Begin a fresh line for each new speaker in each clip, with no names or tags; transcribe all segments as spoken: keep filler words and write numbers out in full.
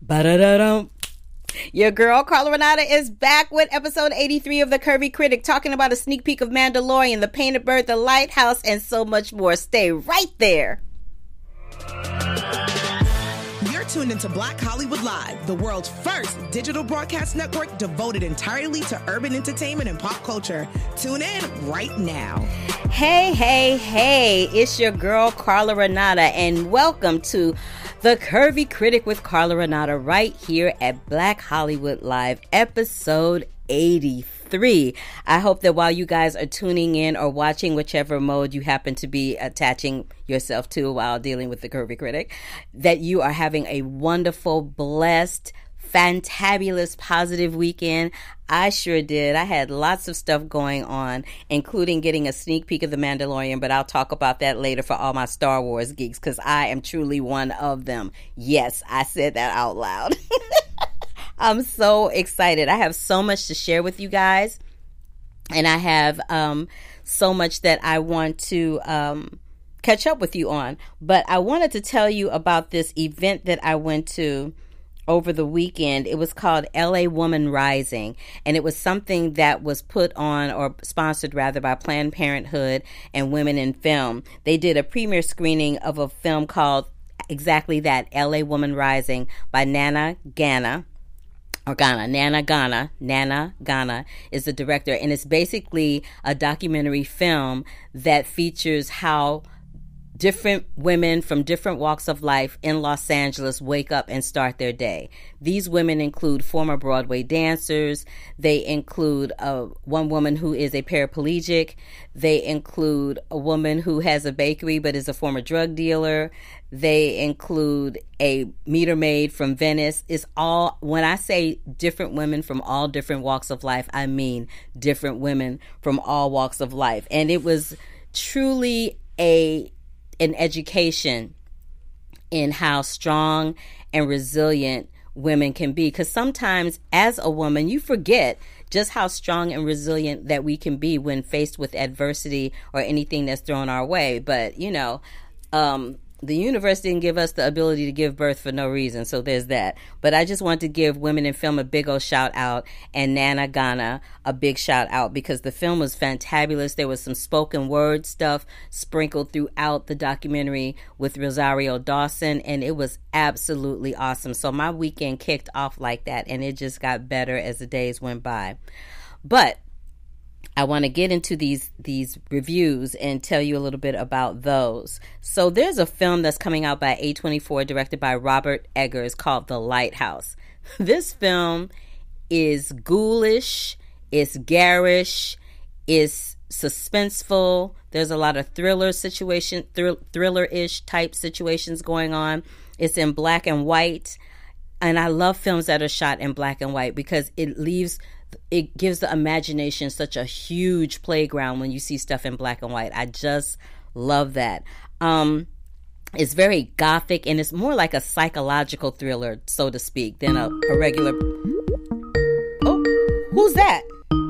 Ba-da-da-dum. Your girl Carla Renata is back with episode eighty-three of The Curvy Critic, talking about a sneak peek of Mandalorian, The Painted Bird, The Lighthouse, and so much more. Stay right there.
You're tuned into Black Hollywood Live, the world's first digital broadcast network devoted entirely to urban entertainment and pop culture. Tune in right now.
Hey, hey, hey, it's your girl Carla Renata, and welcome to The Curvy Critic with Carla Renata right here at Black Hollywood Live, episode eighty-three. I hope that while you guys are tuning in or watching, whichever mode you happen to be attaching yourself to while dealing with The Curvy Critic, that you are having a wonderful, blessed, fantabulous, positive weekend. I sure did. I had lots of stuff going on, including getting a sneak peek of The Mandalorian, but I'll talk about that later for all my Star Wars geeks, because I am truly one of them. Yes, I said that out loud. I'm so excited. I have so much to share with you guys, and I have um, so much that I want to um, catch up with you on. But I wanted to tell you about this event that I went to over the weekend. It was called L A Woman Rising, and it was something that was put on, or sponsored rather, by Planned Parenthood and Women in Film. They did a premiere screening of a film called exactly that, L A Woman Rising, by Nana Gana. Or Ghana, Nana Ghana, Nana Ghana is the director, and it's basically a documentary film that features how different women from different walks of life in Los Angeles wake up and start their day. These women include former Broadway dancers. They include uh, one woman who is a paraplegic. They include a woman who has a bakery but is a former drug dealer. They include a meter maid from Venice. It's all, when I say different women from all different walks of life, I mean different women from all walks of life. And it was truly a an education in how strong and resilient women can be. Because sometimes as a woman, you forget just how strong and resilient that we can be when faced with adversity or anything that's thrown our way. But, you know, um, the universe didn't give us the ability to give birth for no reason, so there's that. But I just want to give Women in Film a big old shout out, and Nana Ghana a big shout out, because the film was fantabulous. There was some spoken word stuff sprinkled throughout the documentary with Rosario Dawson, and it was absolutely awesome. So my weekend kicked off like that, and it just got better as the days went by. But I want to get into these these reviews and tell you a little bit about those. So there's a film that's coming out by A twenty-four, directed by Robert Eggers, called The Lighthouse. This film is ghoulish, it's garish, it's suspenseful. There's a lot of thriller situation, thr- thriller-ish type situations going on. It's in black and white. And I love films that are shot in black and white, because it leaves, it gives the imagination such a huge playground when you see stuff in black and white. I just love that. Um, it's very gothic, and it's more like a psychological thriller, so to speak, than a, a regular. Oh, who's that?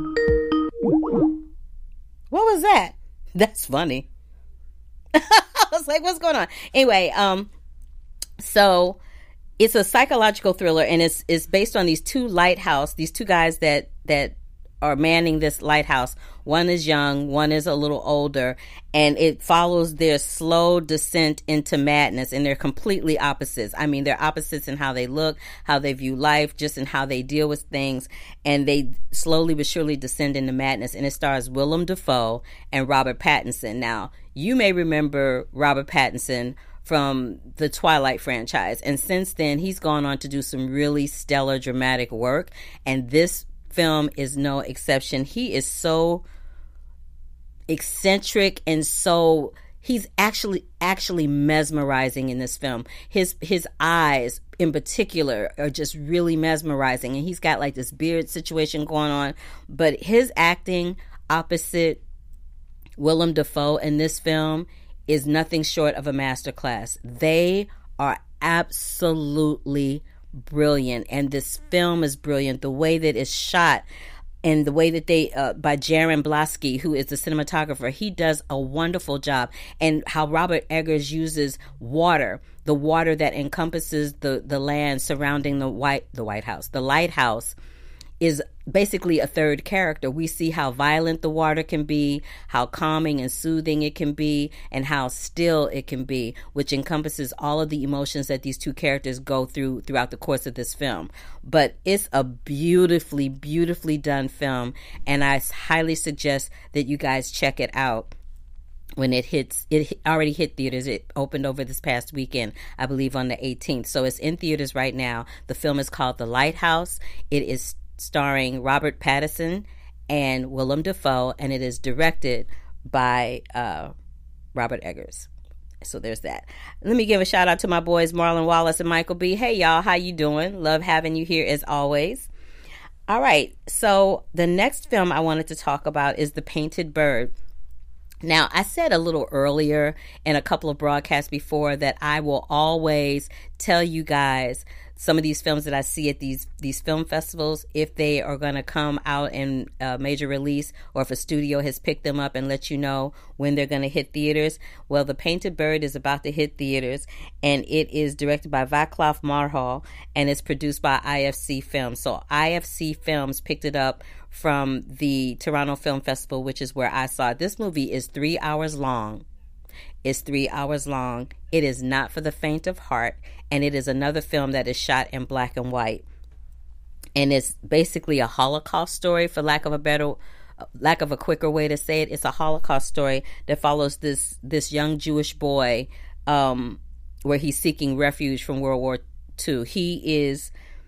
What was that? That's funny. I was like, what's going on? Anyway, um, so it's a psychological thriller, and it's it's based on these two lighthouse, these two guys that that are manning this lighthouse. One is young, one is a little older, and it follows their slow descent into madness, and they're completely opposites. I mean, they're opposites in how they look, how they view life, just in how they deal with things, and they slowly but surely descend into madness. And it stars Willem Dafoe and Robert Pattinson. Now, you may remember Robert Pattinson from the Twilight franchise, and since then he's gone on to do some really stellar dramatic work, and this film is no exception. He is so eccentric, and so he's actually actually mesmerizing in this film. His his eyes in particular are just really mesmerizing, and he's got like this beard situation going on, but his acting opposite Willem Dafoe in this film is nothing short of a masterclass. They are absolutely brilliant, and this film is brilliant. The way that it's shot, and the way that they, uh, by Jaron Blasky, who is the cinematographer, he does a wonderful job. And how Robert Eggers uses water, the water that encompasses the, the land surrounding the White, the White House, the lighthouse, is basically a third character. We see how violent the water can be, how calming and soothing it can be, and how still it can be, which encompasses all of the emotions that these two characters go through throughout the course of this film. But it's a beautifully, beautifully done film, and I highly suggest that you guys check it out when it hits. It already hit theaters. It opened over this past weekend, I believe on the eighteenth. So it's in theaters right now. The film is called The Lighthouse. It is starring Robert Pattinson and Willem Dafoe, and it is directed by uh, Robert Eggers. So there's that. Let me give a shout out to my boys Marlon Wallace and Michael B. Hey y'all, how you doing? Love having you here as always. All right, so the next film I wanted to talk about is The Painted Bird. Now, I said a little earlier in a couple of broadcasts before that I will always tell you guys some of these films that I see at these these film festivals, if they are going to come out in a major release, or if a studio has picked them up and let you know when they're going to hit theaters. Well, The Painted Bird is about to hit theaters, and it is directed by Václav Marhol, and it's produced by I F C Films. So I F C Films picked it up from the Toronto Film Festival, which is where I saw it. This movie is three hours long. It's three hours long. It is not for the faint of heart, and it is another film that is shot in black and white. And it's basically a Holocaust story, for lack of a better, lack of a quicker way to say it. It's a Holocaust story that follows this this young Jewish boy, um, where he's seeking refuge from World War Two. He is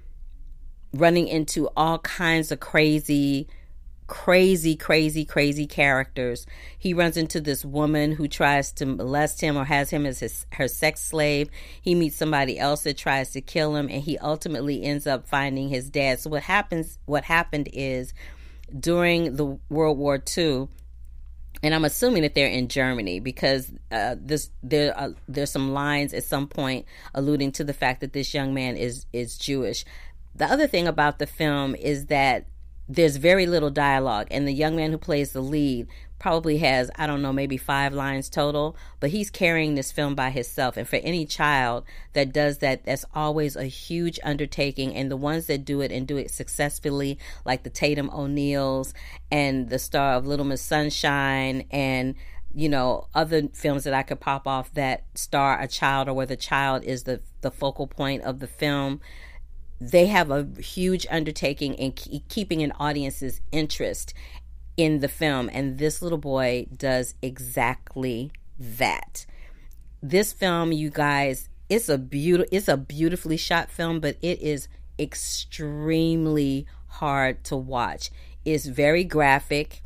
running into all kinds of crazy crazy, crazy, crazy characters. He runs into this woman who tries to molest him or has him as his, her sex slave. He meets somebody else that tries to kill him, and he ultimately ends up finding his dad. So what happens, what happened is during the World War Two, and I'm assuming that they're in Germany because uh, this there uh, there's some lines at some point alluding to the fact that this young man is is Jewish. The other thing about the film is that there's very little dialogue, and the young man who plays the lead probably has, I don't know, maybe five lines total, but he's carrying this film by himself. And for any child that does that, that's always a huge undertaking. And the ones that do it and do it successfully, like the Tatum O'Neills and the star of Little Miss Sunshine, and you know, other films that I could pop off that star a child, or where the child is the the focal point of the film, they have a huge undertaking in keep, keeping an audience's interest in the film. And this little boy does exactly that. This film, you guys, it's a beautiful, it's a beautifully shot film, but it is extremely hard to watch. It's very graphic.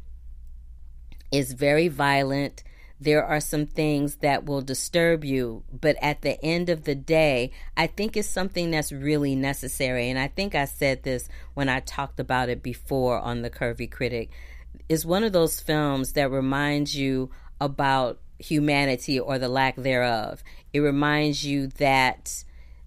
It's very violent. There are some things that will disturb you, but at the end of the day, I think it's something that's really necessary. And I think I said this when I talked about it before on The Curvy Critic. It's one of those films that reminds you about humanity, or the lack thereof. It reminds you that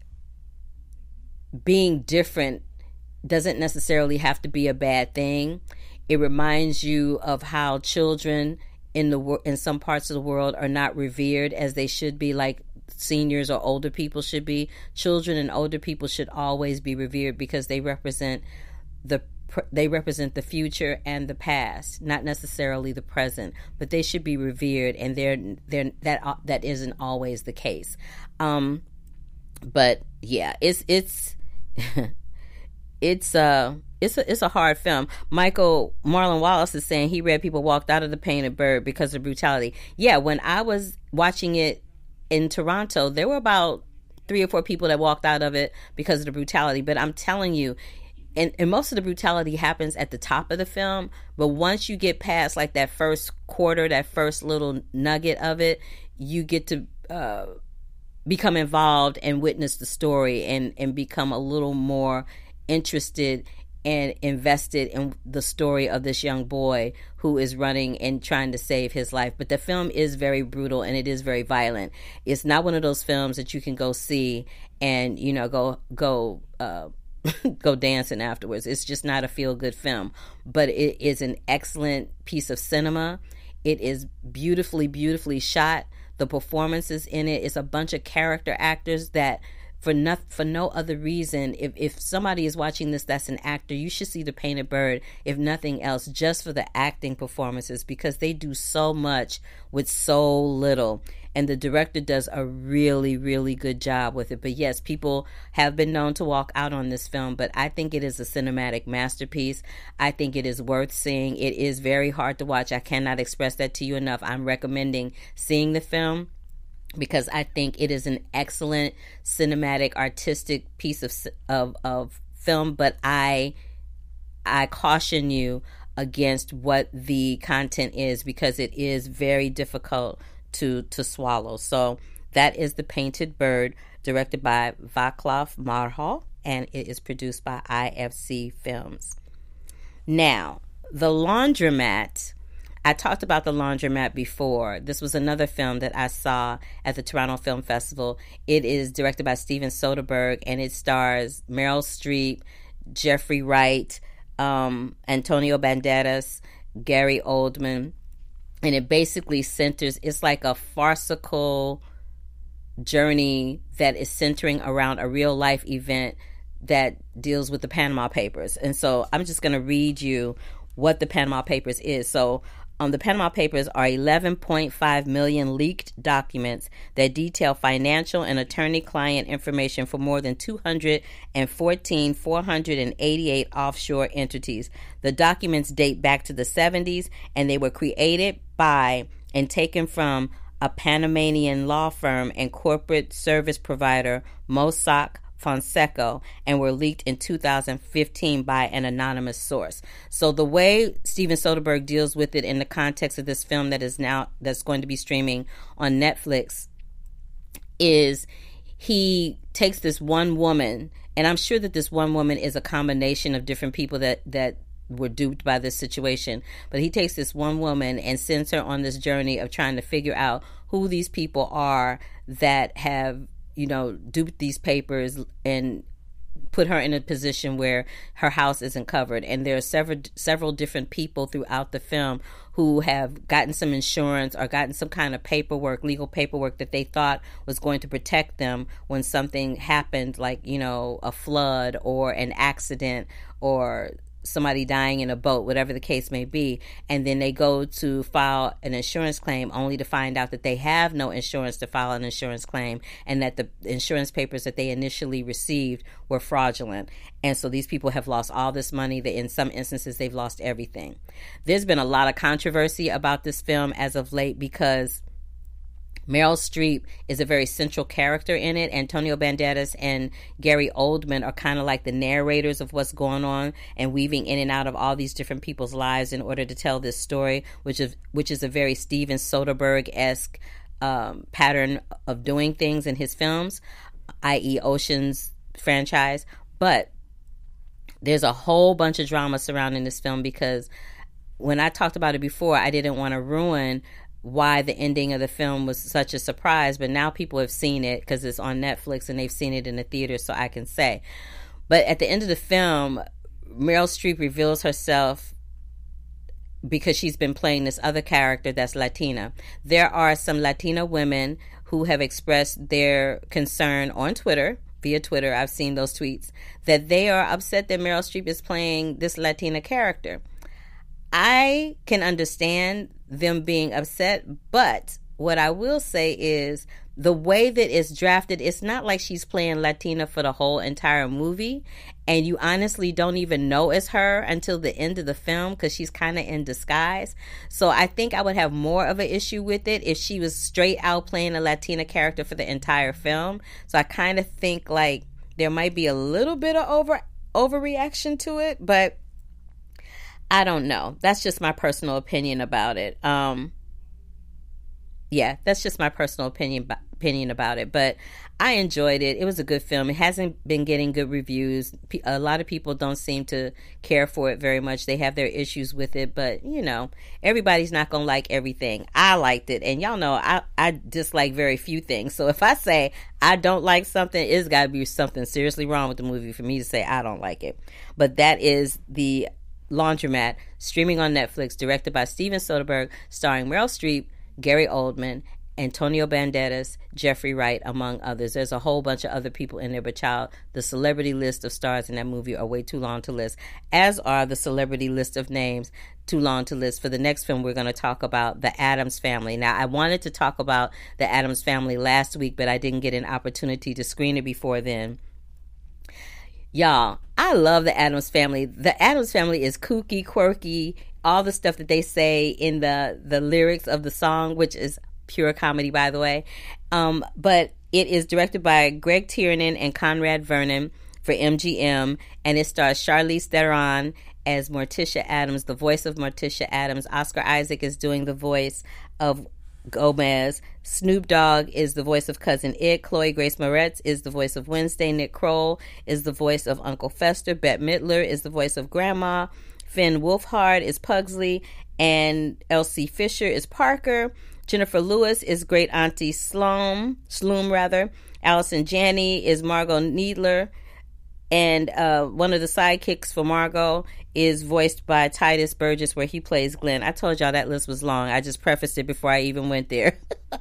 being different doesn't necessarily have to be a bad thing. It reminds you of how children in the in some parts of the world are not revered as they should be, like seniors or older people should be. Children and older people should always be revered because they represent the they represent the future and the past, not necessarily the present, but they should be revered, and they're they're that that isn't always the case. Um, but yeah, it's it's it's uh It's a, it's a hard film. Michael Marlon Wallace is saying he read people walked out of The Painted Bird because of brutality. Yeah, when I was watching it in Toronto, there were about three or four people that walked out of it because of the brutality. But I'm telling you, and, and most of the brutality happens at the top of the film. But once you get past like that first quarter, that first little nugget of it, you get to uh, become involved and witness the story, and, and become a little more interested and invested in the story of this young boy who is running and trying to save his life. But the film is very brutal, and it is very violent. It's not one of those films that you can go see and, you know, go go uh, go dancing afterwards. It's just not a feel-good film, but it is an excellent piece of cinema. It is beautifully, beautifully shot. The performances in it is a bunch of character actors that for no, for no other reason, if, if somebody is watching this that's an actor, you should see The Painted Bird, if nothing else, just for the acting performances, because they do so much with so little. And the director does a really, really good job with it. But yes, people have been known to walk out on this film, but I think it is a cinematic masterpiece. I think it is worth seeing. It is very hard to watch. I cannot express that to you enough. I'm recommending seeing the film, because I think it is an excellent cinematic, artistic piece of of, of film, but I I caution you against what the content is, because it is very difficult to to swallow. So that is The Painted Bird, directed by Václav Marhol, and it is produced by I F C Films. Now, The Laundromat. I talked about The Laundromat before. This was another film that I saw at the Toronto Film Festival. It is directed by Steven Soderbergh, and it stars Meryl Streep, Jeffrey Wright, um, Antonio Banderas, Gary Oldman. And it basically centers, it's like a farcical journey that is centering around a real life event that deals with the Panama Papers. And so I'm just going to read you what the Panama Papers is. So Um, the Panama Papers are eleven point five million leaked documents that detail financial and attorney-client information for more than two hundred fourteen, four hundred eighty-eight offshore entities. The documents date back to the seventies, and they were created by and taken from a Panamanian law firm and corporate service provider, Mossack Fonseca, and were leaked in two thousand fifteen by an anonymous source. So the way Steven Soderbergh deals with it in the context of this film that is now that's going to be streaming on Netflix is he takes this one woman, and I'm sure that this one woman is a combination of different people that that were duped by this situation, but he takes this one woman and sends her on this journey of trying to figure out who these people are that have, you know, duped these papers and put her in a position where her house isn't covered. And there are several several different people throughout the film who have gotten some insurance or gotten some kind of paperwork, legal paperwork that they thought was going to protect them when something happened, like, you know, a flood or an accident or somebody dying in a boat, whatever the case may be. And then they go to file an insurance claim only to find out that they have no insurance to file an insurance claim, and that the insurance papers that they initially received were fraudulent. And so these people have lost all this money. That in some instances, they've lost everything. There's been a lot of controversy about this film as of late because Meryl Streep is a very central character in it. Antonio Banderas and Gary Oldman are kind of like the narrators of what's going on and weaving in and out of all these different people's lives in order to tell this story, which is which is a very Steven Soderbergh-esque um, pattern of doing things in his films, that is. Ocean's franchise. But there's a whole bunch of drama surrounding this film because when I talked about it before, I didn't want to ruin why the ending of the film was such a surprise, but now people have seen it because it's on Netflix and they've seen it in the theater, so I can say. But at the end of the film, Meryl Streep reveals herself because she's been playing this other character that's Latina. There are some Latina women who have expressed their concern on Twitter, via Twitter, I've seen those tweets, that they are upset that Meryl Streep is playing this Latina character. I can understand them being upset, but what I will say is the way that it's drafted, it's not like she's playing Latina for the whole entire movie, and you honestly don't even know it's her until the end of the film because she's kind of in disguise. So I think I would have more of an issue with it if she was straight out playing a Latina character for the entire film. So I kind of think like there might be a little bit of over overreaction to it, but I don't know. That's just my personal opinion about it. Um, yeah, that's just my personal opinion opinion about it. But I enjoyed it. It was a good film. It hasn't been getting good reviews. A lot of people don't seem to care for it very much. They have their issues with it. But, you know, everybody's not going to like everything. I liked it. And y'all know I, I dislike very few things. So if I say I don't like something, it's got to be something seriously wrong with the movie for me to say I don't like it. But that is The Laundromat, streaming on Netflix, directed by Steven Soderbergh, starring Meryl Streep, Gary Oldman, Antonio Banderas, Jeffrey Wright, among others. There's a whole bunch of other people in there, but child, the celebrity list of stars in that movie are way too long to list, as are the celebrity list of names too long to list. For the next film, we're going to talk about The Addams Family. Now, I wanted to talk about The Addams Family last week, but I didn't get an opportunity to screen it before then. Y'all, I love The Addams Family. The Addams Family is kooky, quirky, all the stuff that they say in the, the lyrics of the song, which is pure comedy, by the way. Um, but it is directed by Greg Tiernan and Conrad Vernon for M G M, and it stars Charlize Theron as Morticia Addams, the voice of Morticia Addams. Oscar Isaac is doing the voice of Gomez. Snoop Dogg is the voice of Cousin It. Chloe Grace Moretz is the voice of Wednesday. Nick Kroll is the voice of Uncle Fester. Bette Midler is the voice of Grandma. Finn Wolfhard is Pugsley, and Elsie Fisher is Parker. Jennifer Lewis is Great Auntie Sloom, Sloom rather. Allison Janney is Margot Needler, and uh, one of the sidekicks for Margot is voiced by Titus Burgess, where he plays Glenn. I told y'all that list was long. I just prefaced it before I even went there.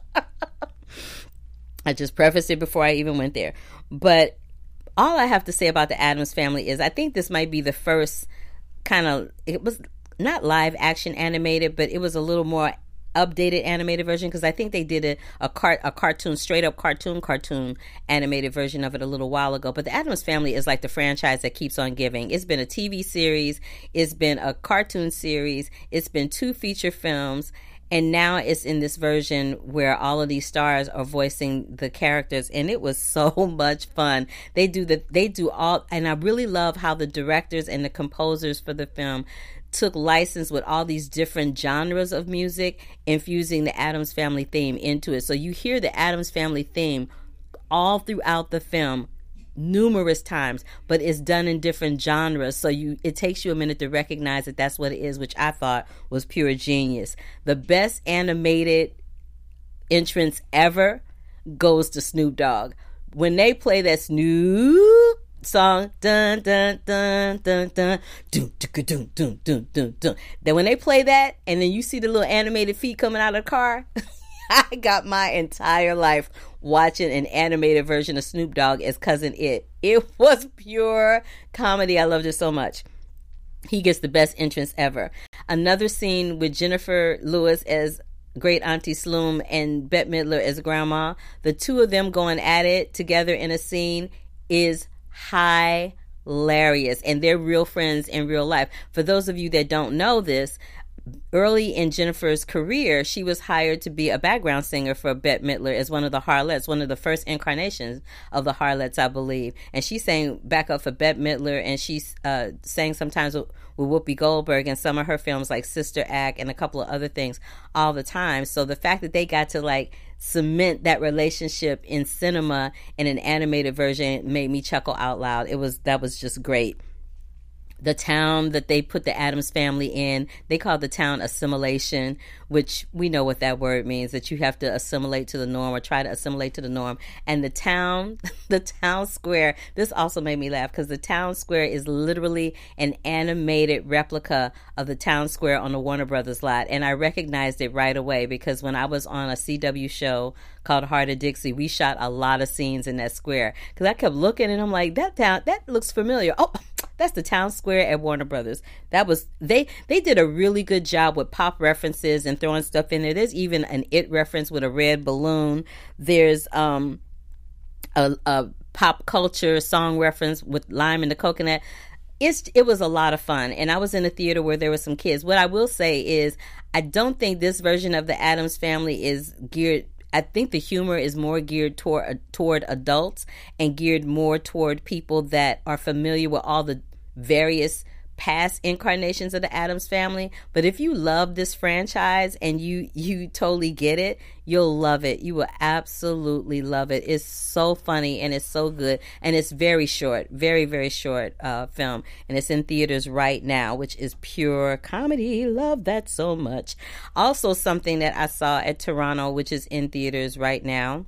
I just prefaced it before I even went there. But all I have to say about The Addams Family is I think this might be the first kind of, it was not live action animated, but it was a little more updated animated version, because I think they did a a, cart, a cartoon, straight up cartoon cartoon animated version of it a little while ago. But The Addams Family is like the franchise that keeps on giving. It's been a T V series, it's been a cartoon series, it's been two feature films, and now it's in this version where all of these stars are voicing the characters, and it was so much fun. They do the they do all, and I really love how the directors and the composers for the film took license with all these different genres of music, infusing the Addams Family theme into it. So you hear the Addams Family theme all throughout the film numerous times, but it's done in different genres. So you it takes you a minute to recognize that that's what it is, which I thought was pure genius. The best animated entrance ever goes to Snoop Dogg. When they play that Snoop song, dun dun dun dun dun dun dun dun dun dun dun dun. Then when they play that, and then you see the little animated feet coming out of the car, I got my entire life watching an animated version of Snoop Dogg as Cousin It. It was pure comedy. I loved it so much. He gets the best entrance ever. Another scene with Jennifer Lewis as Great Auntie Sloom and Bette Midler as Grandma. The two of them going at it together in a scene is hilarious, and they're real friends in real life. For those of you that don't know this, early in Jennifer's career, she was hired to be a background singer for Bette Midler as one of the Harlettes, one of the first incarnations of the Harlettes, I believe. And she sang backup for Bette Midler, and she uh, sang sometimes with, with Whoopi Goldberg in some of her films like Sister Act and a couple of other things all the time. So the fact that they got to like cement that relationship in cinema in an animated version made me chuckle out loud. It was that was just great. The town that they put the Addams Family in, they call the town assimilation, which we know what that word means, that you have to assimilate to the norm or try to assimilate to the norm. And the town, the town square, this also made me laugh because the town square is literally an animated replica of the town square on the Warner Brothers lot. And I recognized it right away because when I was on a C W show called Heart of Dixie, we shot a lot of scenes in that square. Because I kept looking and I'm like, that town, that looks familiar. Oh, that's the town square at Warner Brothers. That was, they they did a really good job with pop references and throwing stuff in there. There's even an It reference with a red balloon. There's um a, a pop culture song reference with Lime and the Coconut. It's, it was a lot of fun. And I was in a theater where there were some kids. What I will say is I don't think this version of the Addams Family is geared, I think the humor is more geared toward toward adults and geared more toward people that are familiar with all the various past incarnations of the Addams Family, but if you love this franchise and you you totally get it, you'll love it. You will absolutely love it. It's so funny and it's so good, and it's very short, very very short uh, film, and it's in theaters right now, which is pure comedy. Love that so much. Also, something that I saw at Toronto, which is in theaters right now,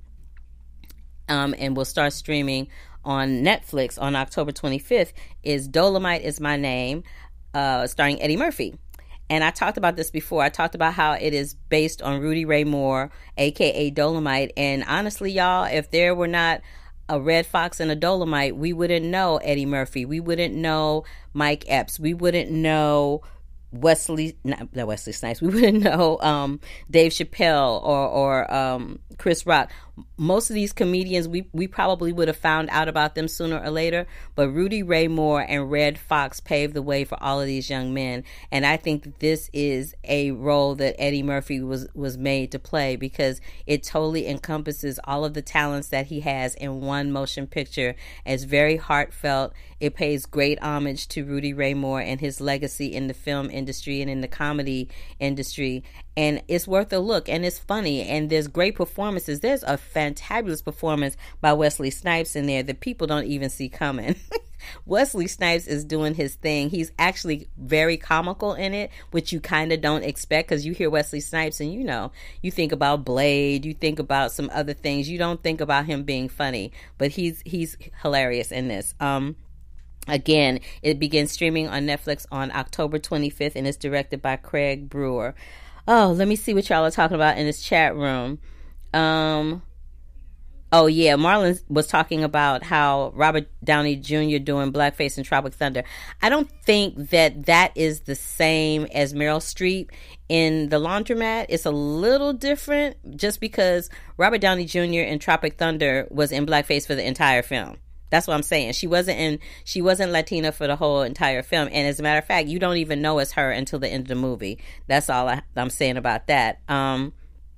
um, and will start streaming on Netflix on October twenty-fifth, is Dolomite Is My Name, uh, starring Eddie Murphy. And I talked about this before. I talked about how it is based on Rudy Ray Moore, a k a. Dolomite. And honestly, y'all, if there were not a Red Fox and a Dolomite, we wouldn't know Eddie Murphy. We wouldn't know Mike Epps. We wouldn't know Wesley, not, not Wesley Snipes. We wouldn't know um, Dave Chappelle or, or um, Chris Rock. Most of these comedians, we, we probably would have found out about them sooner or later, but Rudy Ray Moore and Red Fox paved the way for all of these young men. And I think that this is a role that Eddie Murphy was, was made to play, because it totally encompasses all of the talents that he has in one motion picture. It's very heartfelt. It pays great homage to Rudy Ray Moore and his legacy in the film industry and in the comedy industry. And it's worth a look, and it's funny, and there's great performances. There's a fantabulous performance by Wesley Snipes in there that people don't even see coming. Wesley Snipes is doing his thing. He's actually very comical in it, which you kind of don't expect, because you hear Wesley Snipes and you know, you think about Blade, you think about some other things. You don't think about him being funny, but he's he's hilarious in this. Um, Again, it begins streaming on Netflix on October twenty-fifth, and it's directed by Craig Brewer. Oh, let me see what y'all are talking about in this chat room. Um, oh, yeah, Marlon was talking about how Robert Downey Junior doing blackface in Tropic Thunder. I don't think that that is the same as Meryl Streep in The Laundromat. It's a little different, just because Robert Downey Junior in Tropic Thunder was in blackface for the entire film. That's what I'm saying. She wasn't in, she wasn't Latina for the whole entire film. And as a matter of fact, you don't even know it's her until the end of the movie. That's all I, I'm saying about that. Um,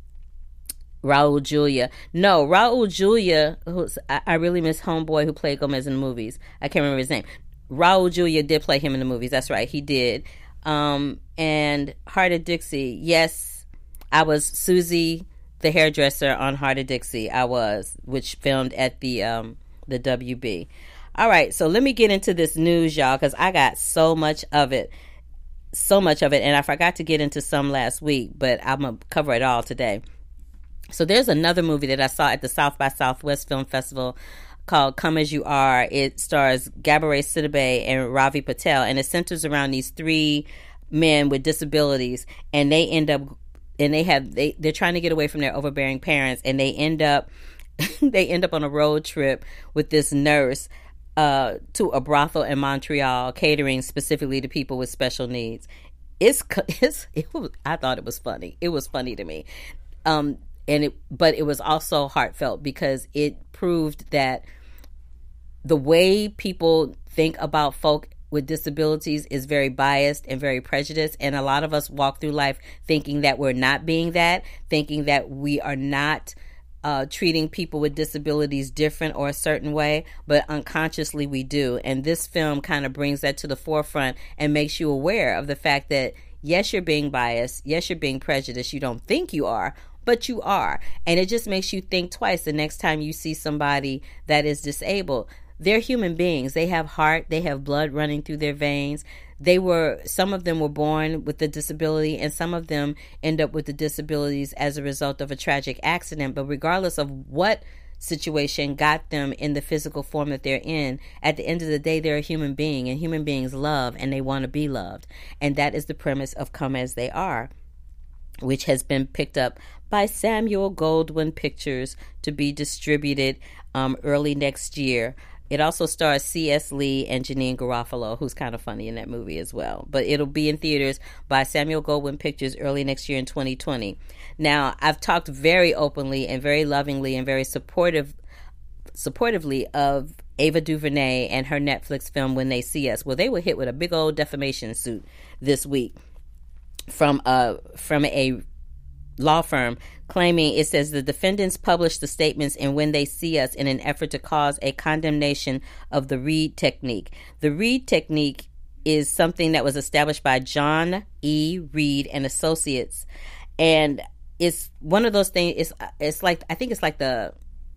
Raul Julia. No, Raul Julia, who's, I, I really miss Homeboy who played Gomez in the movies. I can't remember his name. Raul Julia did play him in the movies. That's right. He did. Um, and Heart of Dixie. Yes, I was Susie, the hairdresser on Heart of Dixie. I was, which filmed at the, um, the W B. All right, so let me get into this news, y'all, because I got so much of it. So much of it, and I forgot to get into some last week, but I'm going to cover it all today. So there's another movie that I saw at the South by Southwest Film Festival called Come As You Are. It stars Gabourey Sidibe and Ravi Patel, and it centers around these three men with disabilities, and they end up, and they have, they, they're trying to get away from their overbearing parents, and they end up they end up on a road trip with this nurse uh, to a brothel in Montreal, catering specifically to people with special needs. It's, it's it was, I thought it was funny. It was funny to me, um, and it, but it was also heartfelt, because it proved that the way people think about folk with disabilities is very biased and very prejudiced, and a lot of us walk through life thinking that we're not being that, thinking that we are not Uh, treating people with disabilities different or a certain way, but unconsciously we do. And this film kind of brings that to the forefront and makes you aware of the fact that, yes, you're being biased. Yes, you're being prejudiced. You don't think you are, but you are. And it just makes you think twice the next time you see somebody that is disabled. They're human beings. They have heart. They have blood running through their veins. They were, some of them were born with the disability, and some of them end up with the disabilities as a result of a tragic accident. But regardless of what situation got them in the physical form that they're in, at the end of the day, they're a human being, and human beings love, and they want to be loved. And that is the premise of Come As They Are, which has been picked up by Samuel Goldwyn Pictures to be distributed um, early next year. It also stars C S. Lee and Janine Garofalo, who's kind of funny in that movie as well. But it'll be in theaters by Samuel Goldwyn Pictures early next year in twenty twenty. Now, I've talked very openly and very lovingly and very supportive, supportively of Ava DuVernay and her Netflix film When They See Us. Well, they were hit with a big old defamation suit this week from a, from a law firm, claiming, it says, the defendants published the statements in When They See Us in an effort to cause a condemnation of the Reid technique. The Reid technique is something that was established by John E. Reed and Associates, and it's one of those things. It's it's like I think it's like the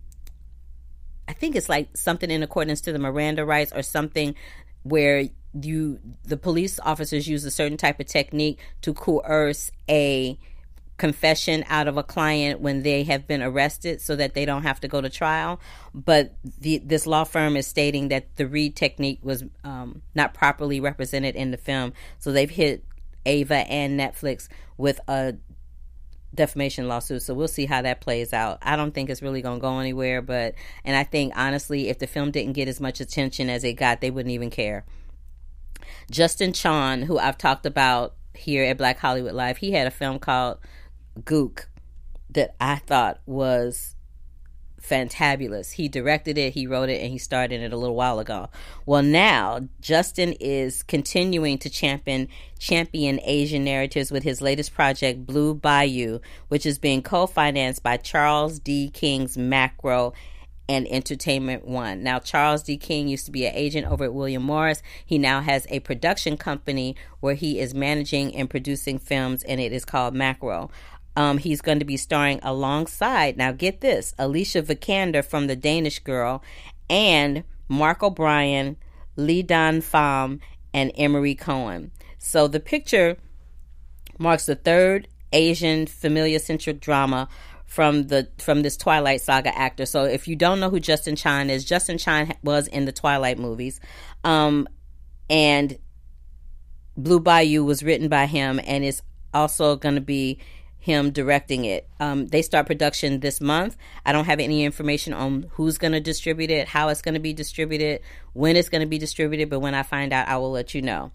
I think it's like something in accordance to the Miranda rights or something where you the police officers use a certain type of technique to coerce a confession out of a client when they have been arrested so that they don't have to go to trial. But the, this law firm is stating that the Reed technique was um, not properly represented in the film. So they've hit Ava and Netflix with a defamation lawsuit. So we'll see how that plays out. I don't think it's really going to go anywhere. But and I think, honestly, if the film didn't get as much attention as it got, they wouldn't even care. Justin Chon, who I've talked about here at Black Hollywood Live, he had a film called Gook that I thought was fantabulous. He directed it, he wrote it, and he starred in it a little while ago. Well, now Justin is continuing to champion champion Asian narratives with his latest project, Blue Bayou, which is being co-financed by Charles D. King's Macro and Entertainment One. Now, Charles D. King used to be an agent over at William Morris. He now has a production company where he is managing and producing films, and it is called Macro. Um, he's going to be starring alongside, now get this, Alicia Vikander from The Danish Girl, and Mark O'Brien, Lee Dan Pham, and Emery Cohen. So the picture marks the third Asian familia-centric drama from the from this Twilight Saga actor. So if you don't know who Justin Chon is, Justin Chon was in the Twilight movies. Um, and Blue Bayou was written by him, and it's also going to be him directing it. Um, they start production this month. I don't have any information on who's going to distribute it, how it's going to be distributed, when it's going to be distributed, but when I find out, I will let you know.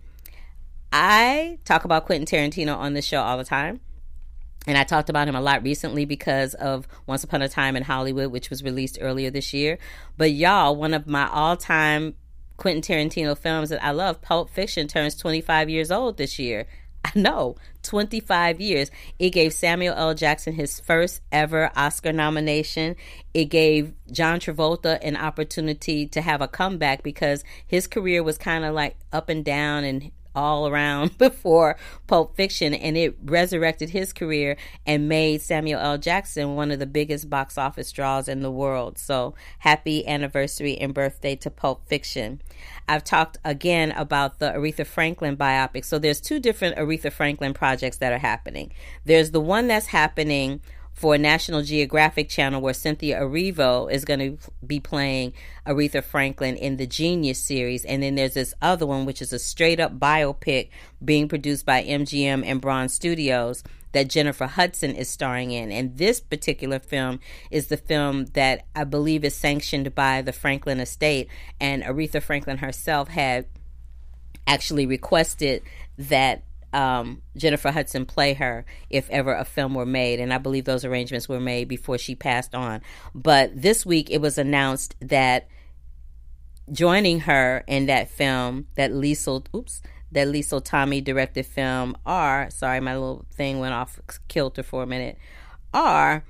I talk about Quentin Tarantino on this show all the time, and I talked about him a lot recently because of Once Upon a Time in Hollywood, which was released earlier this year. But y'all, one of my all-time Quentin Tarantino films that I love, Pulp Fiction, turns twenty-five years old this year. I know, twenty-five years. It gave Samuel L. Jackson his first ever Oscar nomination. It gave John Travolta an opportunity to have a comeback because his career was kind of like up and down and all around before Pulp Fiction, and it resurrected his career and made Samuel L. Jackson one of the biggest box office draws in the world. So happy anniversary and birthday to Pulp Fiction. I've talked again about the Aretha Franklin biopic. So there's two different Aretha Franklin projects that are happening. There's the one that's happening for National Geographic Channel where Cynthia Erivo is going to be playing Aretha Franklin in the Genius series. And then there's this other one, which is a straight up biopic being produced by M G M and Braun Studios that Jennifer Hudson is starring in. And this particular film is the film that I believe is sanctioned by the Franklin estate. And Aretha Franklin herself had actually requested that Um, Jennifer Hudson play her if ever a film were made, and I believe those arrangements were made before she passed on. But this week it was announced that joining her in that film, that Liesl, oops, that Liesl Tommy directed film, are, sorry, my little thing went off kilter for a minute, are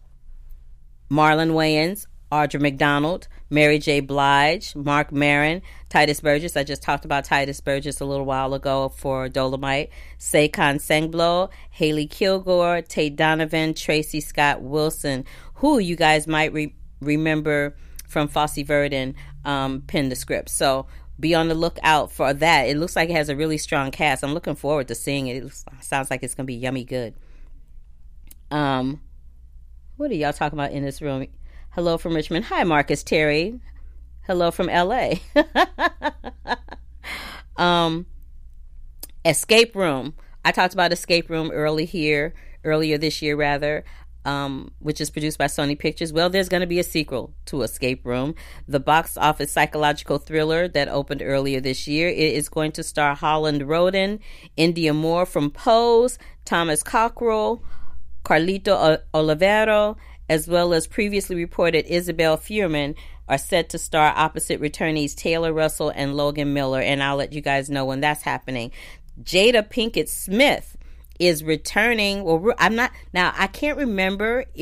Marlon Wayans, Audra McDonald, Mary J. Blige, Mark Maron, Titus Burgess. I just talked about Titus Burgess a little while ago for Dolomite. Saquon Senglo, Haley Kilgore, Tate Donovan, Tracy Scott Wilson, who you guys might re- remember from Fosse Verdon, um, penned the script. So be on the lookout for that. It looks like it has a really strong cast. I'm looking forward to seeing it. It looks, sounds like it's going to be yummy good. Um, what are y'all talking about in this room? Hello from Richmond. Hi, Marcus Terry. Hello from L A. um, Escape Room. I talked about Escape Room early here, earlier this year, rather, um, which is produced by Sony Pictures. Well, there's going to be a sequel to Escape Room. The box office psychological thriller that opened earlier this year. It is going to star Holland Roden, India Moore from Pose, Thomas Cockrell, Carlito Olivero, as well as previously reported Isabel Fuhrman, are set to star opposite returnees Taylor Russell and Logan Miller, and I'll let you guys know when that's happening. Jada Pinkett Smith is returning. Well, I'm not now. I can't remember if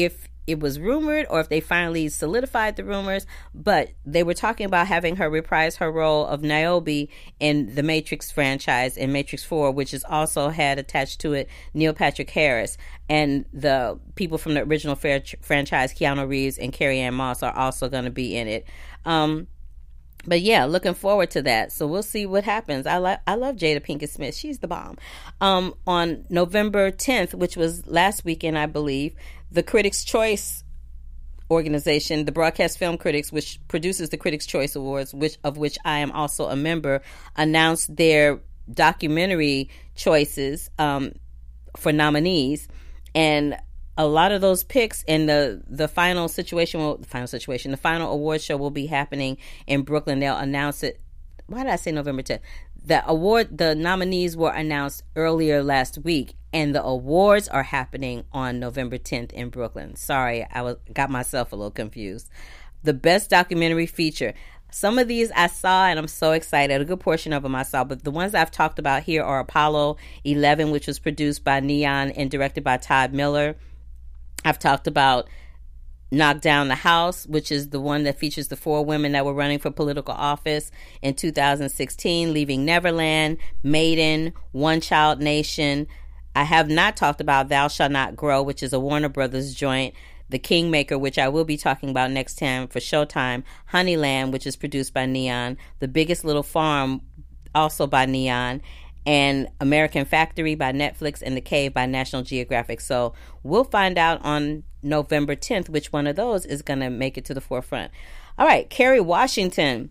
it was rumored or if they finally solidified the rumors, but they were talking about having her reprise her role of Niobe in the Matrix franchise in Matrix four, which is also had attached to it Neil Patrick Harris. And the people from the original franchise, Keanu Reeves and Carrie-Anne Moss, are also going to be in it. Um, But yeah, looking forward to that. So we'll see what happens. I like I love Jada Pinkett Smith. She's the bomb. Um, on November tenth, which was last weekend, I believe, the Critics' Choice organization, the Broadcast Film Critics, which produces the Critics' Choice Awards, which of which I am also a member, announced their documentary choices um, for nominees. And a lot of those picks in the, the final situation, will, the final situation, the final award show will be happening in Brooklyn. They'll announce it. Why did I say November tenth? The award, the nominees were announced earlier last week, and the awards are happening on November tenth in Brooklyn. Sorry, I was got myself a little confused. The best documentary feature. Some of these I saw, and I'm so excited. A good portion of them I saw, but the ones I've talked about here are Apollo eleven, which was produced by Neon and directed by Todd Miller. I've talked about Knock Down the House, which is the one that features the four women that were running for political office in two thousand sixteen, Leaving Neverland, Maiden, One Child Nation. I have not talked about Thou Shalt Not Grow, which is a Warner Brothers joint, The Kingmaker, which I will be talking about next time for Showtime, Honeyland, which is produced by Neon, The Biggest Little Farm, also by Neon, and American Factory by Netflix, and The Cave by National Geographic. So we'll find out on November tenth which one of those is going to make it to the forefront. All right, Kerry Washington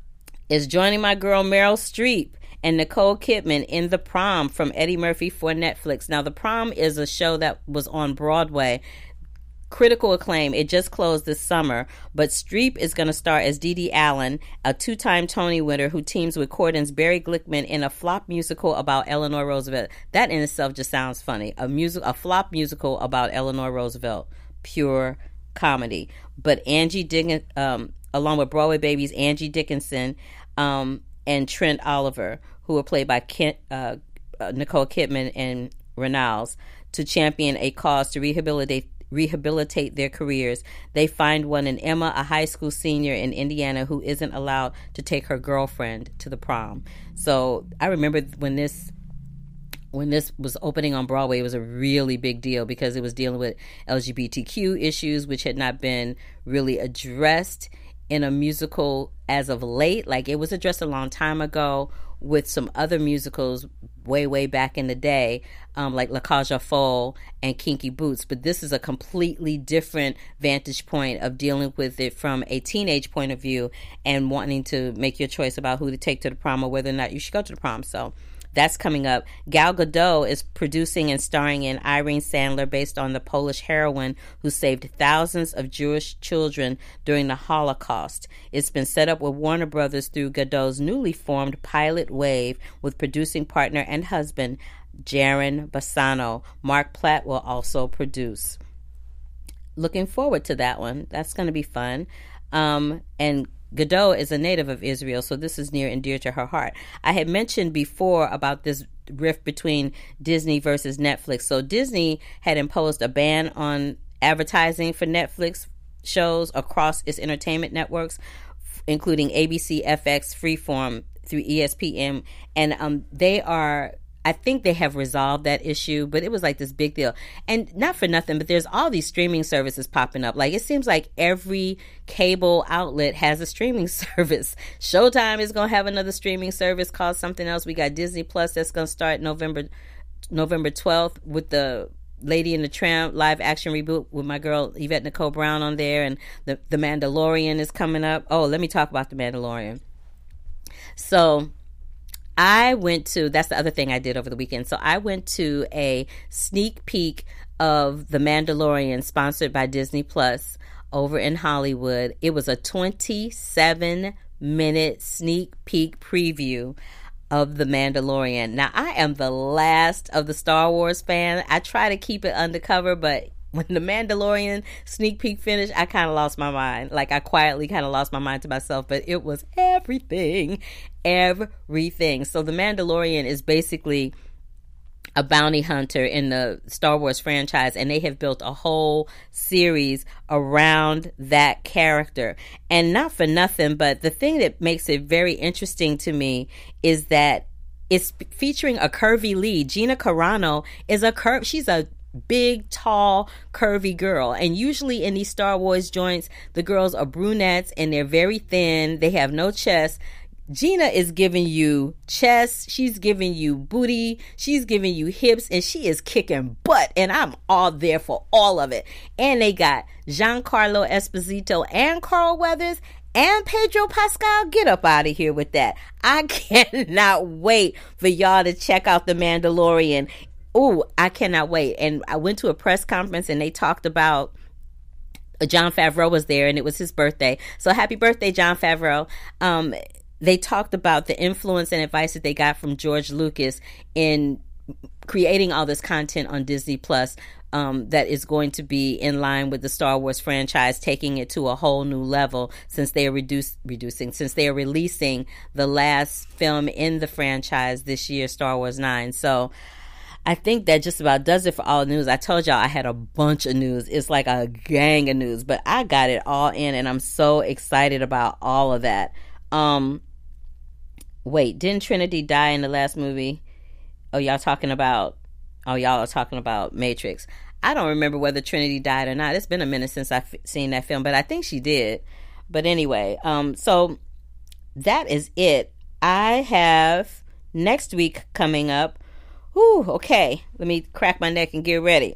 is joining my girl Meryl Streep and Nicole Kidman in The Prom from Eddie Murphy for Netflix. Now, The Prom is a show that was on Broadway. Critical acclaim. It just closed this summer, but Streep is going to star as Dee Dee Allen, a two-time Tony winner who teams with Corden's Barry Glickman in a flop musical about Eleanor Roosevelt. That in itself just sounds funny. A music, a flop musical about Eleanor Roosevelt. Pure comedy. But Angie Dickens, um, along with Broadway babies Angie Dickinson um, and Trent Oliver, who are played by Kent, uh, uh, Nicole Kidman and Renals, to champion a cause to rehabilitate rehabilitate their careers. They find one in Emma, a high school senior in Indiana who isn't allowed to take her girlfriend to the prom. So I remember when this when this was opening on Broadway, it was a really big deal because it was dealing with L G B T Q issues, which had not been really addressed in a musical as of late. Like, it was addressed a long time ago with some other musicals way, way back in the day, um, like La Cage aux Folles and Kinky Boots. But this is a completely different vantage point of dealing with it from a teenage point of view and wanting to make your choice about who to take to the prom or whether or not you should go to the prom. So that's coming up. Gal Gadot is producing and starring in Irene Sandler, based on the Polish heroine who saved thousands of Jewish children during the Holocaust. It's been set up with Warner Brothers through Gadot's newly formed Pilot Wave with producing partner and husband Jaron Bassano. Mark Platt will also produce. Looking forward to that one. That's going to be fun. Um, and Gadot is a native of Israel, so this is near and dear to her heart. I had mentioned before about this rift between Disney versus Netflix. So Disney had imposed a ban on advertising for Netflix shows across its entertainment networks, including A B C, F X, Freeform, through E S P N. And um, they are... I think they have resolved that issue, but it was like this big deal. And not for nothing, but there's all these streaming services popping up. Like, it seems like every cable outlet has a streaming service. Showtime is going to have another streaming service called something else. We got Disney Plus that's going to start November November twelfth with the Lady and the Tramp live action reboot with my girl Yvette Nicole Brown on there. And the, the Mandalorian is coming up. Oh, let me talk about the Mandalorian. So I went to, that's the other thing I did over the weekend. So I went to a sneak peek of The Mandalorian, sponsored by Disney Plus, over in Hollywood. It was a twenty-seven minute sneak peek preview of The Mandalorian. Now, I am the last of the Star Wars fan. I try to keep it undercover, but when The Mandalorian sneak peek finished, I kind of lost my mind. Like, I quietly kind of lost my mind to myself, but it was everything. Everything. So The Mandalorian is basically a bounty hunter in the Star Wars franchise, and they have built a whole series around that character. And not for nothing, but the thing that makes it very interesting to me is that it's featuring a curvy lead. Gina Carano is a curve. She's a big, tall, curvy girl. And usually in these Star Wars joints, the girls are brunettes and they're very thin. They have no chest. Gina is giving you chest, she's giving you booty, she's giving you hips, and she is kicking butt, and I'm all there for all of it. And they got Giancarlo Esposito and Carl Weathers and Pedro Pascal. Get up out of here with that. I cannot wait for y'all to check out The Mandalorian. Ooh, I cannot wait. And I went to a press conference and they talked about Jon Favreau was there, and it was his birthday. So happy birthday, Jon Favreau. Um... They talked about the influence and advice that they got from George Lucas in creating all this content on Disney Plus um, that is going to be in line with the Star Wars franchise, taking it to a whole new level since they are reduce, reducing, since they are releasing the last film in the franchise this year, Star Wars nine. So I think that just about does it for all news. I told y'all I had a bunch of news. It's like a gang of news, but I got it all in, and I'm so excited about all of that. Um, Wait, didn't Trinity die in the last movie? Oh, y'all talking about, oh, y'all are talking about Matrix. I don't remember whether Trinity died or not. It's been a minute since I've seen that film, but I think she did. But anyway, um, so that is it. I have next week coming up. Whew, okay, let me crack my neck and get ready.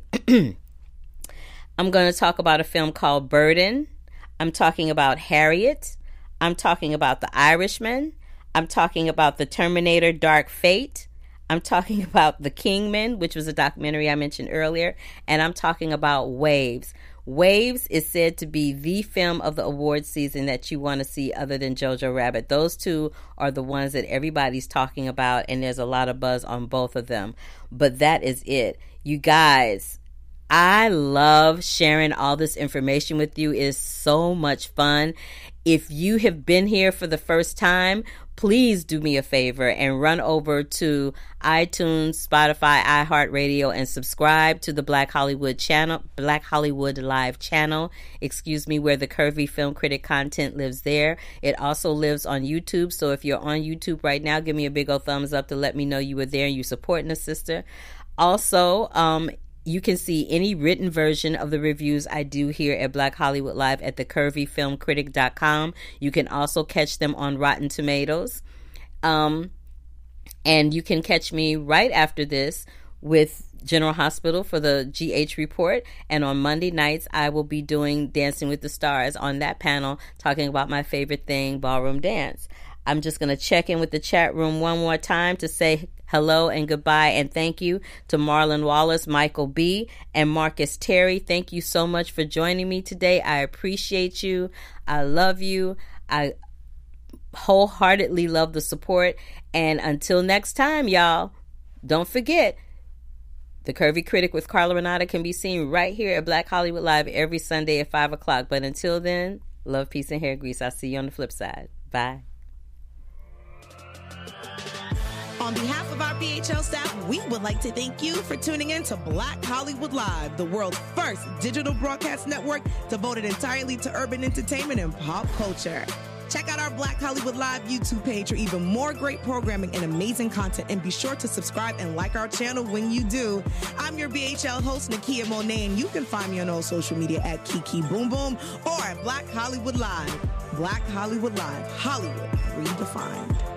I'm going to talk about a film called Burden. I'm talking about Harriet. I'm talking about The Irishman. I'm talking about The Terminator Dark Fate. I'm talking about The Kingman, which was a documentary I mentioned earlier. And I'm talking about Waves. Waves is said to be the film of the award season that you want to see other than Jojo Rabbit. Those two are the ones that everybody's talking about, and there's a lot of buzz on both of them. But that is it. You guys, I love sharing all this information with you. It is so much fun. If you have been here for the first time, please do me a favor and run over to iTunes, Spotify, iHeartRadio, and subscribe to the Black Hollywood channel, Black Hollywood Live channel, excuse me, where the Curvy Film Critic content lives there. It also lives on YouTube, so if you're on YouTube right now, give me a big old thumbs up to let me know you were there and you're supporting a sister. Also, um, you can see any written version of the reviews I do here at Black Hollywood Live at the curvy film critic dot com. You can also catch them on Rotten Tomatoes. Um, and you can catch me right after this with General Hospital for the G H Report. And on Monday nights, I will be doing Dancing with the Stars on that panel, talking about my favorite thing, ballroom dance. I'm just going to check in with the chat room one more time to say hello and goodbye and thank you to Marlon Wallace, Michael B., and Marcus Terry. Thank you so much for joining me today. I appreciate you. I love you. I wholeheartedly love the support. And until next time, y'all, don't forget, The Curvy Critic with Carla Renata can be seen right here at Black Hollywood Live every Sunday at five o'clock. But until then, love, peace, and hair grease. I'll see you on the flip side. Bye.
On behalf of our B H L staff, we would like to thank you for tuning in to Black Hollywood Live, the world's first digital broadcast network devoted entirely to urban entertainment and pop culture. Check out our Black Hollywood Live YouTube page for even more great programming and amazing content, and be sure to subscribe and like our channel when you do. I'm your B H L host, Nakia Monet, and you can find me on all social media at Kiki Boom Boom or at Black Hollywood Live. Black Hollywood Live, Hollywood redefined.